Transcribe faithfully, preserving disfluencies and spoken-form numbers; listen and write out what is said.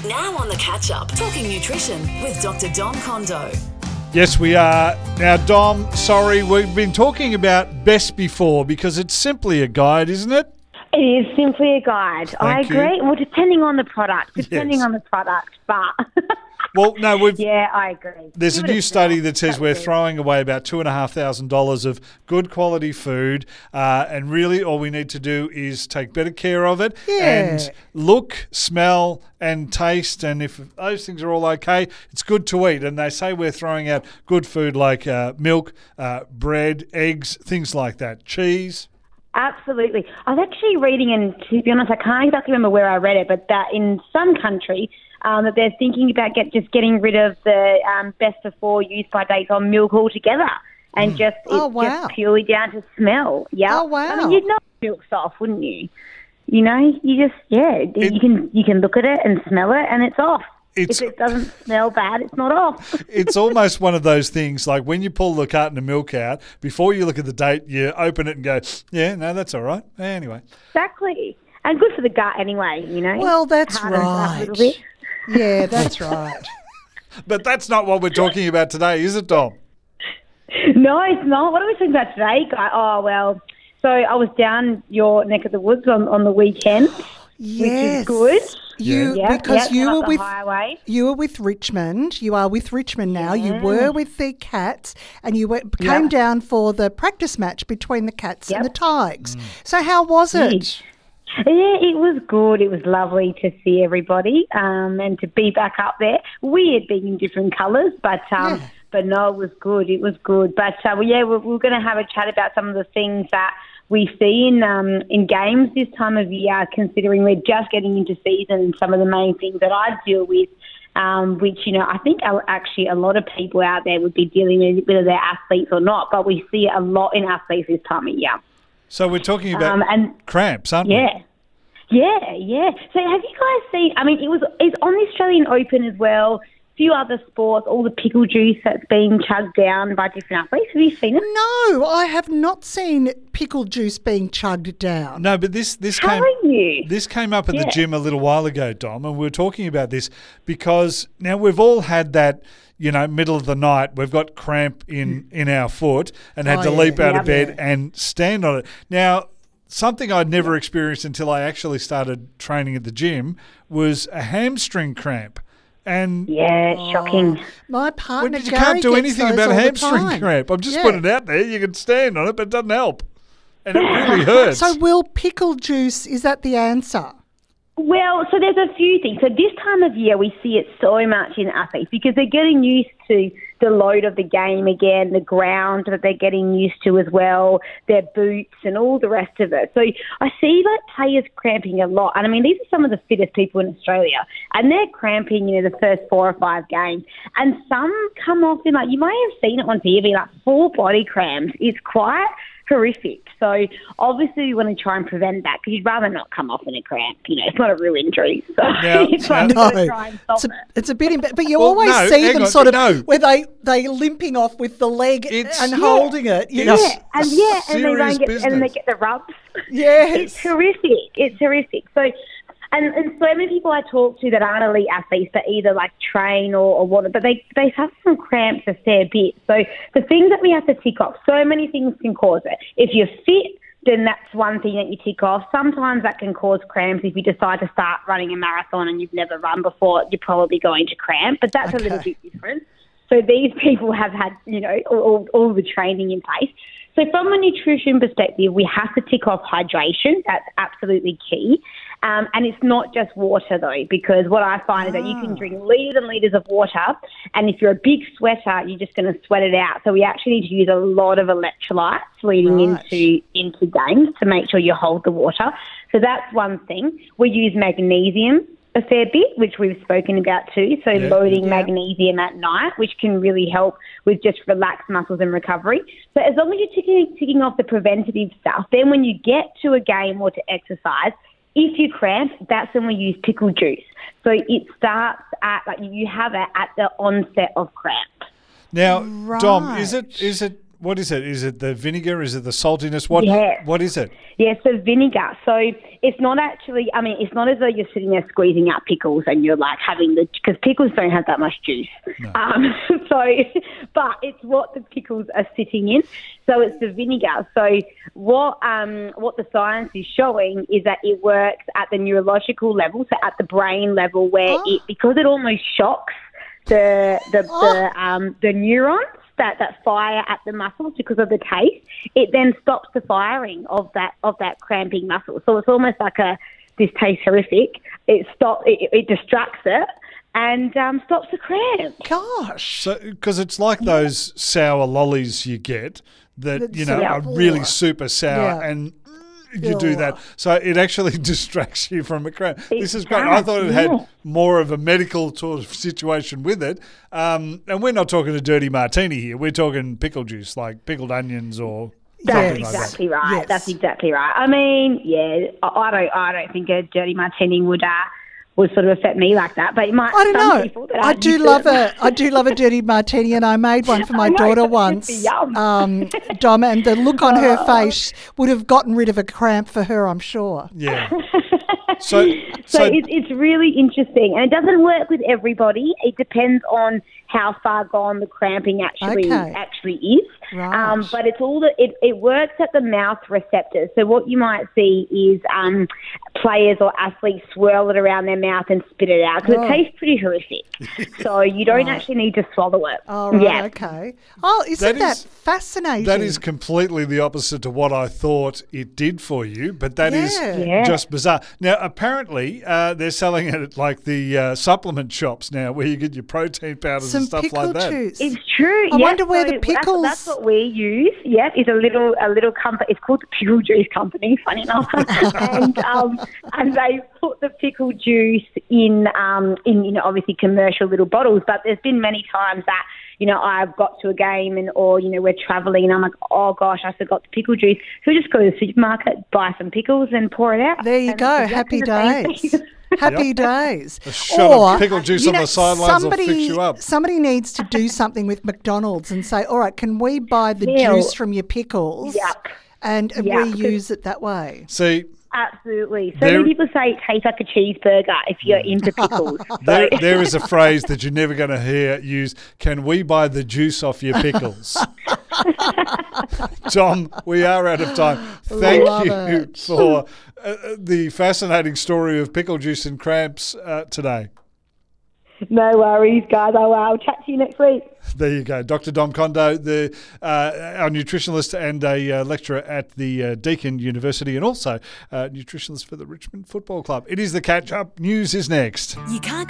Now on the catch up, talking nutrition with Doctor Dom Kondo. Yes, we are. Now, Dom, sorry, we've been talking about best before because it's simply a guide, isn't it? It is simply a guide. Thank I agree. you. Well, depending on the product, depending Yes. on the product, but Well, no, we've. yeah, I agree. There's Give a it new study smell. that says That's we're it. throwing away about two and a half thousand dollars of good quality food, uh, and really all we need to do is take better care of it Yeah. and look, smell, and taste. And if those things are all okay, it's good to eat. And they say we're throwing out good food like uh, milk, uh, bread, eggs, things like that, cheese. Absolutely. I was actually reading, and to be honest, I can't exactly remember where I read it, but that in some country um, that they're thinking about get, just getting rid of the um, best before use by dates on milk altogether, and just it's Oh, wow. just purely down to smell. Yeah. Oh, wow. I mean, you'd know milk's off, wouldn't you? You know, you just yeah, you can you can look at it and smell it, and it's off. It's- If it doesn't smell bad, it's not off. It's almost one of those things like when you pull the carton of milk out, before you look at the date, you open it and go, yeah, no, that's all right. Anyway. Exactly. And good for the gut anyway, you know. Well, that's Hardens it up a right. little bit. Yeah, that's right. But that's not what we're talking about today, is it, Dom? No, it's not. What are we talking about today, guy? Oh, well, so I was down your neck of the woods on, on the weekend, Yes. which is good. You Yeah, because yeah, you up were the with highway. you were with Richmond. You are with Richmond now. You were with the Cats, and you went, came Yep. down for the practice match between the Cats and the Yep. Tigers. So how was it? Yeah, it was good. It was lovely to see everybody um, and to be back up there. Weird being in different colours, but um, Yeah. but no, it was good. It was good. But uh, well, yeah, we're, we're going to have a chat about some of the things that we see in um, in games this time of year, considering we're just getting into season, and some of the main things that I deal with, um, which, you know, I think are actually a lot of people out there would be dealing with, whether they're athletes or not, but we see it a lot in athletes this time of year. So we're talking about Um, and cramps, aren't we? Yeah. Yeah, yeah. So have you guys seen, I mean, it was it's on the Australian Open as well, a few other sports, all the pickle juice that's being chugged down by different athletes. Have you seen it? No, I have not seen pickle juice being chugged down. No, but this this came Haven't you? this came up at Yeah. the gym a little while ago, Dom, and we were talking about this because now we've all had that, you know, middle of the night, we've got cramp in, in our foot and had Oh, to yeah. leap out Yep. of bed and stand on it. Now, something I'd never experienced until I actually started training at the gym was a hamstring cramp. And Yeah, shocking. My well, partner you Gary can't do gets anything those about all a the hamstring time. cramp. I'm just Yeah. putting it out there. You can stand on it, but it doesn't help. And it really hurts. So will pickle juice, is that the answer? Well, so there's a few things. So this time of year, we see it so much in athletes because they're getting used to the load of the game again, the ground that they're getting used to as well, their boots and all the rest of it. So I see like players cramping a lot. And I mean, these are some of the fittest people in Australia. And they're cramping, you know, the first four or five games. And some come off in like, you might have seen it on T V, like full body cramps. It's quite horrific. So obviously we want to try and prevent that because you'd rather not come off in a cramp. You know, it's not a real injury. So Now- it's like now- we've got to try and stop It's a, it. it's a bit, emba- but you Well, always no, see hang them on, sort of no. where they they limping off with the leg It's- and Yeah. holding it. You know? Yeah, and yeah, and they serious don't get and they business. get the rubs. Yes. It's horrific. It's horrific. So, and, and so many people I talk to that aren't elite athletes that either like train or, or what, but they they suffer from cramps a fair bit. So the things that we have to tick off, so many things can cause it. If you're fit, then that's one thing that you tick off. Sometimes that can cause cramps if you decide to start running a marathon and you've never run before. You're probably going to cramp, but that's a little Okay. bit different. So these people have had, you know, all, all the training in place. So from a nutrition perspective, we have to tick off hydration. That's absolutely key. Um, and it's not just water, though, because what I find is that you can drink litres and litres of water, and if you're a big sweater, you're just going to sweat it out. So we actually need to use a lot of electrolytes leading Right. into into games to make sure you hold the water. So that's one thing. We use magnesium a fair bit, which we've spoken about too. So Yeah. loading Yeah. magnesium at night, which can really help with just relaxed muscles and recovery. So as long as you're ticking, ticking off the preventative stuff, then when you get to a game or to exercise, if you cramp, that's when we use pickle juice. So it starts at, like, you have it at the onset of cramp. Now, Dom, Right. is it is it what is it? Is it the vinegar? Is it the saltiness? What Yeah. What is it? Yeah, so vinegar. So it's not actually, I mean, it's not as though you're sitting there squeezing out pickles and you're like having the, because pickles don't have that much juice. No. Um, so, but it's what the pickles are sitting in. So it's the vinegar. So what um, what the science is showing is that it works at the neurological level, so at the brain level, where Oh. it, because it almost shocks the the Oh. the, um, the neurons that, that fire at the muscles because of the taste, it then stops the firing of that of that cramping muscle. So it's almost like a this tastes horrific. It stop it, it distracts it and um, stops the cramp. Gosh. So, because it's like those sour lollies you get that, That's you know, so are poor. really super sour Yeah. and you do that. Ugh. So it actually distracts you from a cramp. It This is great. I does, thought it yeah. had more of a medical sort of situation with it. Um, and we're not talking a dirty martini here. We're talking pickle juice, like pickled onions or That's something like that. exactly right. Yes. That's exactly right. I mean, yeah, I, I don't I don't think a dirty martini would uh, would sort of affect me like that. But it might I don't some know. people that I aren't do used to love it. a I do love a dirty martini, and I made one for my I know, daughter it's once, just yum. um, Dom, and the look on her face would have gotten rid of a cramp for her, I'm sure. Yeah. So, So, so it's, it's really interesting, and it doesn't work with everybody. It depends on how far gone the cramping actually Okay. actually is. Right. Um, but it's all the, it, it works at the mouth receptors. So what you might see is um, players or athletes swirl it around their mouth and spit it out because Oh. it tastes pretty horrific. So you don't actually need to swallow it. Oh, right, yeah. okay. Oh, isn't That that, is- fascinating? that is completely the opposite to what I thought it did for you, but that is Yeah. Yeah. just bizarre. Now, apparently, uh, they're selling it at like the uh, supplement shops now where you get your protein powders Some and stuff pickle like that. juice. It's true. I yeah, wonder where so the pickles- That's, that's what we use. Yeah, is a little a little company. It's called the Pickle Juice Company. Funny enough, and um, and they put the pickle juice in um in you know obviously commercial little bottles. But there's been many times that you know I've got to a game and or you know we're travelling and I'm like, oh gosh, I forgot the pickle juice. So we just go to the supermarket, buy some pickles, and pour it out. There you And go. it's exactly Happy the same days. thing. Happy days. A shot of pickle juice you on know, the sidelines will somebody, fix you up. Somebody needs to do something with McDonald's and say, all right, can we buy the Yeah. juice from your pickles Yep. and Yeah, reuse it that way? See, Absolutely. So There- many people say it tastes like a cheeseburger if you're into pickles. there, So- there is a phrase that you're never going to hear used. Can we buy the juice off your pickles? Tom, we are out of time. Thank Love you it. for uh, the fascinating story of pickle juice and cramps uh, today. No worries, guys. I'll, I'll chat to you next week. There you go. Doctor Dom Kondo, the uh, our nutritionalist and a uh, lecturer at the uh, Deakin University and also uh, nutritionalist for the Richmond Football Club. It is the catch-up. News is next. You can't